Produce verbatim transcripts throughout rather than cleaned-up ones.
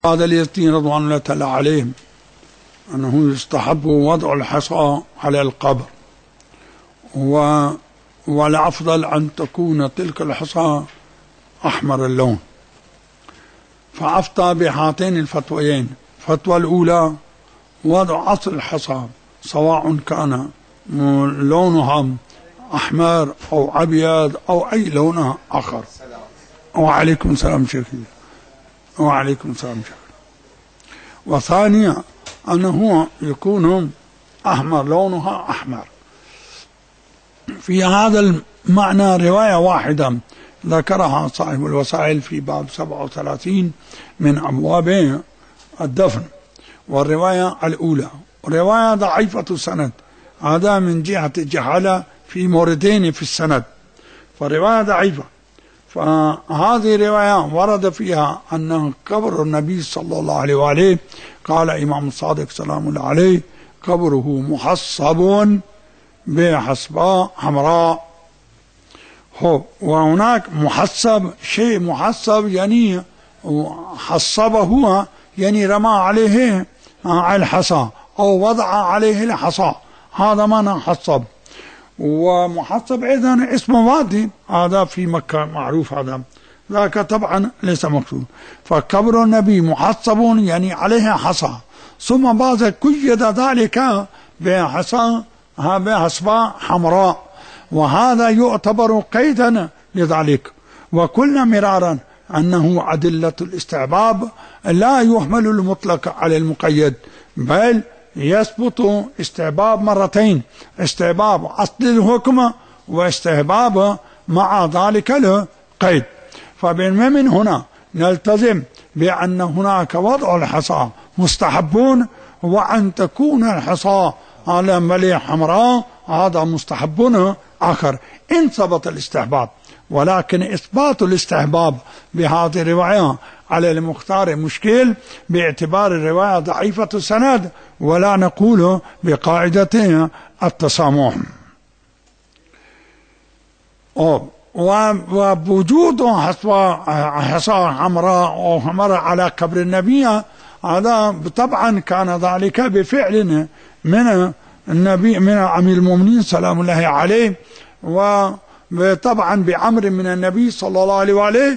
هذا اليزيدين رضوان الله تعالى عليهم أنه يستحب وضع الحصى على القبر، و والأفضل أن تكون تلك الحصى أحمر اللون. فأفتى بهاتين الفتويين: الفتوى الأولى وضع أصل الحصى سواء كان لونها أحمر أو أبيض أو أي لون آخر. وعليكم السلام شيخي. وعليكم السلام شيخي. وثانيا أنه يكون أحمر، لونها أحمر. في هذا المعنى رواية واحدة ذكرها صاحب الوسائل في باب سبعة وثلاثين من أبواب الدفن، والرواية الأولى رواية ضعيفة السند، هذا من جهة الجهالة في موردين في السند، فرواية ضعيفة. فهذه رواية ورد فيها أن قبر النبي صلى الله عليه وآله، قال إمام الصادق سلام الله عليه: قبره محصب بحصباء حمراء. هو وهناك محصب، شيء محصب يعني حصبه هو يعني رمى عليه الحصى أو وضع عليه الحصى، هذا معنى حصب. ومحصب أيضا اسم وادي، هذا في مكة معروف، هذا ذاك طبعا ليس مقصود. فقبر النبي محصب يعني عليه حصى، ثم بعد قيد ذلك بحصى بحصباء حمراء، وهذا يعتبر قيدا لذلك. وقلنا مرارا أنه أدلة الاستحباب لا يحمل المطلق على المقيد، بل يثبت استحباب مرتين: استحباب أصل الحكم واستحباب مع ذلك القيد. فمن هنا نلتزم بأن هناك وضع الحصى مستحبون، وأن تكون الحصى على مليح حمراء هذا مستحب آخر إن ثبت الاستحباب. ولكن إثبات الاستحباب بهذه الرواية على المختار مشكل باعتبار الرواية ضعيفة السند، ولا نقول بقاعدة التسامح. ووجود حصى حمراء أو حمراء على قبر النبي هذا طبعا كان ذلك بفعل من النبي من أمير المؤمنين سلام الله عليه، وطبعا بأمر من النبي صلى الله عليه وآله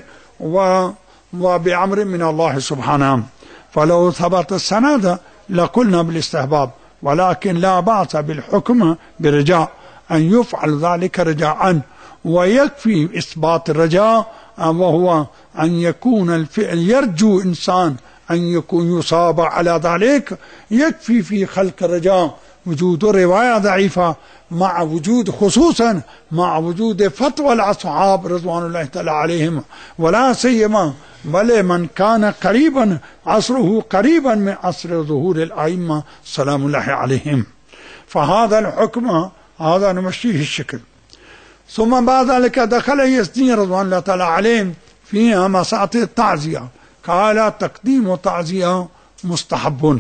وبأمر من الله سبحانه. فلو ثبت السند لقلنا بالاستحباب، ولكن لا بأس بالحكم برجاء أن يفعل ذلك رجاء. ويكفي إثبات الرجاء، وهو أن يكون الفعل يرجو إنسان أن يكون يصاب على ذلك، يكفي في خلق الرجاء وجود رواية ضعيفة، مع وجود خصوصا مع وجود فتوى الأصحاب رضوان الله تعالى عليهم، ولا سيما بل من كان قريبا عصره قريبا من عصر ظهور الأئمة سلام الله عليهم. فهذا الحكم هذا نمشيه الشكل. ثم بعد ذلك دخل يزيدين رضوان الله تعالى عليهم في مسألة التعزية، قال: تقديم التعزية مستحب.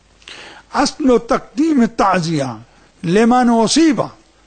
أصل تقديم التعزية لمن أصيب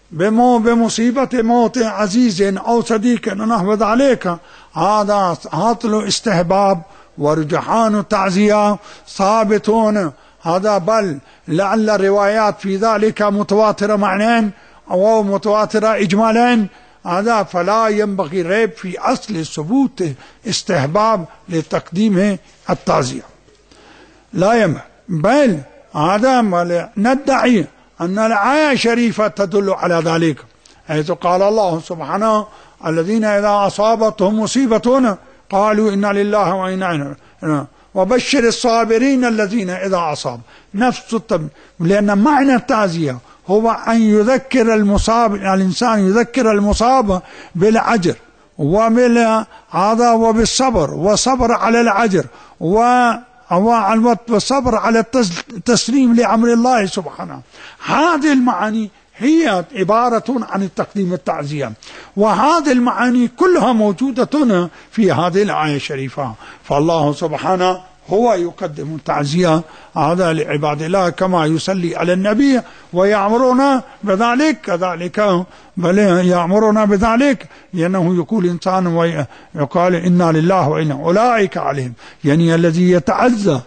بمصيبة موت عزيز أو صديق نحو ذلك، هذا أصل استحباب ورجحان التعزية ثابتون. هذا بل لعل الروايات في ذلك متواترة معنين أو متواترة إجمالين، هذا فلا ينبغي ريب في أصل ثبوت استحباب لتقديم التعزية، لا ينبغي. بل هذا ندعي أن الآية الشريفة تدل على ذلك، حيث قال الله سبحانه: الذين إذا أصابتهم مصيبة قالوا إنا لله وإنا إليه، وبشر الصابرين الذين إذا أصاب. نفس التب... لأن معنى التعزية هو أن يذكر المصاب، الإنسان يذكر المصاب بالأجر وبال هذا وبالصبر، وصبر على الأجر، و والصبر على التسليم لأمر الله سبحانه. هذه المعاني هي عبارة عن التقديم التعزية، وهذه المعاني كلها موجودة في هذه الآية الشريفة. فالله سبحانه هو يقدم التعزية هذا لعباد الله كما يصلي على النبي ويأمرنا بذلك كذلك، بل يأمرنا بذلك لأنه يقول إنسان ويقال إنا لله وإنا أولئك عليهم، يعني الذي يتعزى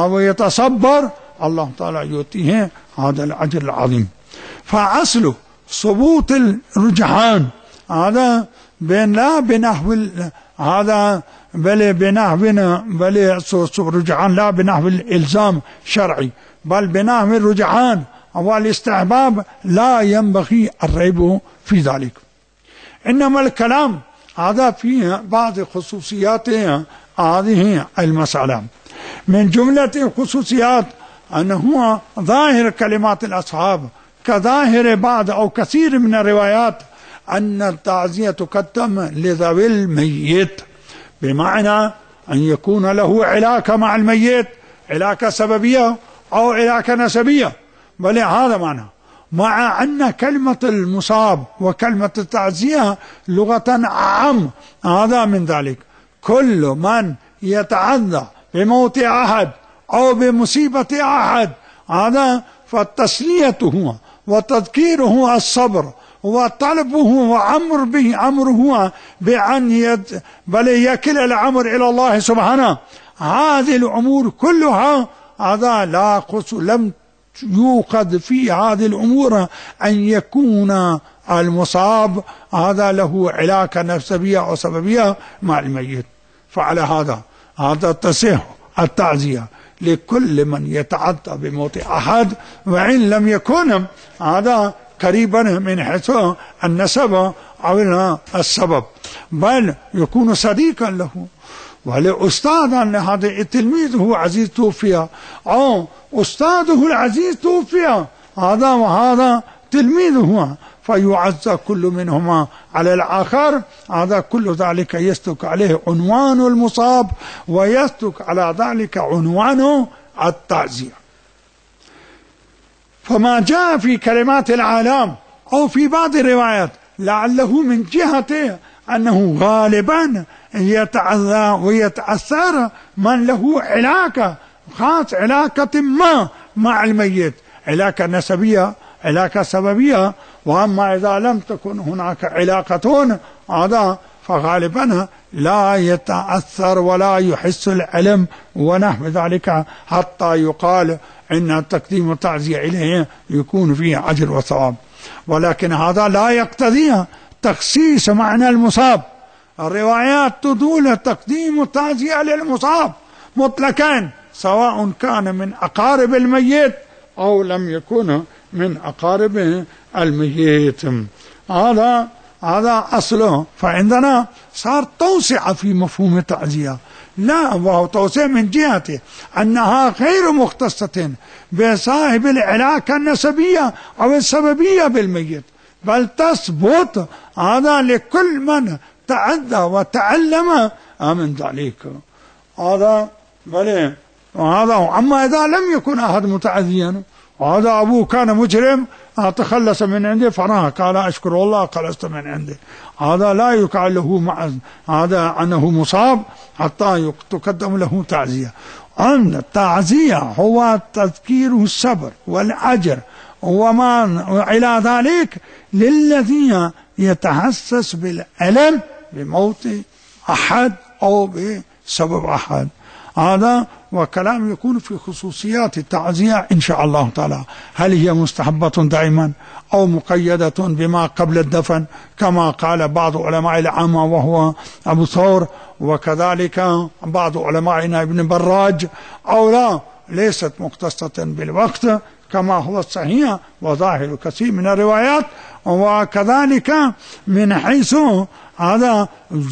ويتصبر الله تعالى يؤتيه هذا الأجر العظيم. فأصله ثبوت الرجحان هذا بين لا بنحو هذا بل بنحو بل رجحان لا بنحو الإلزام شرعي، بل بنحو الرجحان والاستحباب لا ينبغي الريب في ذلك. إنما الكلام هذا فيه بعض خصوصيات هذه المسألة. من جملة الخصوصيات أنه ظاهر كلمات الأصحاب كظاهر بعض أو كثير من الروايات أن التعزية تقدم لذوي الميت، بمعنى أن يكون له علاقة مع الميت، علاقة سببية أو علاقة نسبية، بل هذا معنى، مع أن كلمة المصاب وكلمة التعزية لغة أعم هذا من ذلك. كل من يتعذى بموت أحد أو بمصيبة أحد هذا فالتسليته وتذكيره الصبر وطلبه وأمر به أمره بأن يد بل يكل الأمر إلى الله سبحانه. هذه الأمور كلها هذا لا قص لم يوقد في هذه الأمور أن يكون المصاب هذا له علاقة نسبية أو سببية مع الميت. فعلى هذا هذا تصح التعزية لكل من يتعدى بموت أحد، وإن لم يكن هذا قريبا من حيث النسب أو السبب، بل يكون صديقا له ولأستاذا لهذا تلميذه عزيز توفي أو أستاذه العزيز توفي هذا وهذا تلميذه، فيعزى كل منهما على الآخر. هذا كل ذلك يصدق عليه عنوان المصاب ويصدق على ذلك عنوان التعزية. فما جاء في كلمات العالم أو في بعض الروايات لعله من جهة أنه غالبا يتعذى ويتأثر من له علاقة خاص، علاقة ما مع الميت، علاقة نسبية علاقة سببية. وأما إذا لم تكن هناك علاقة هذا فغالبا لا يتأثر ولا يحس الألم ونحو ذلك، حتى يقال إن تقديم التعزية إليه يكون فيه أجر وثواب. ولكن هذا لا يقتضي تخصيص معنى المصاب. الروايات تدل تقديم التعزية للمصاب مطلقا، سواء كان من أقارب الميت أو لم يكن من أقارب الميت. هذا هذا أصله. فعندنا صار توسعة في مفهوم التعزية، لا وهو توسع من جهة أنها غير مختصة بصاحب العلاقة النسبية أو السببية بالميت، بل تثبت هذا لكل من تعدى وتعلم من ذلك. هذا بل وهذا. أما إذا لم يكن أحد متعزيا وهذا أبوه كان مجرم تخلص من عنده فراه قال أشكر الله خلصت من عنده، هذا لا يقال له مع هذا أنه مصاب حتى تقدم له تعزية. أن التعزية هو تذكير الصبر والأجر وما إلى ذلك للذي يتحسس بالألم بموت أحد أو بسبب أحد. هذا وكلام يكون في خصوصيات التعزية إن شاء الله تعالى، هل هي مستحبة دائما أو مقيدة بما قبل الدفن كما قال بعض علماء العامة وهو أبو ثور، وكذلك بعض علمائنا ابن براج، أو لا ليست مختصة بالوقت كما هو الصحيح وظاهر كثير من الروايات. وكذلك من حيث هذا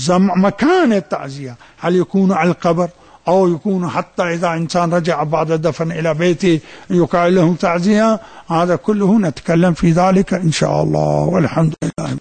مكان التعزية، هل يكون على القبر أو يكون حتى إذا إنسان رجع بعد الدفن إلى بيته يقال له تعزية. هذا كله نتكلم في ذلك إن شاء الله، والحمد لله.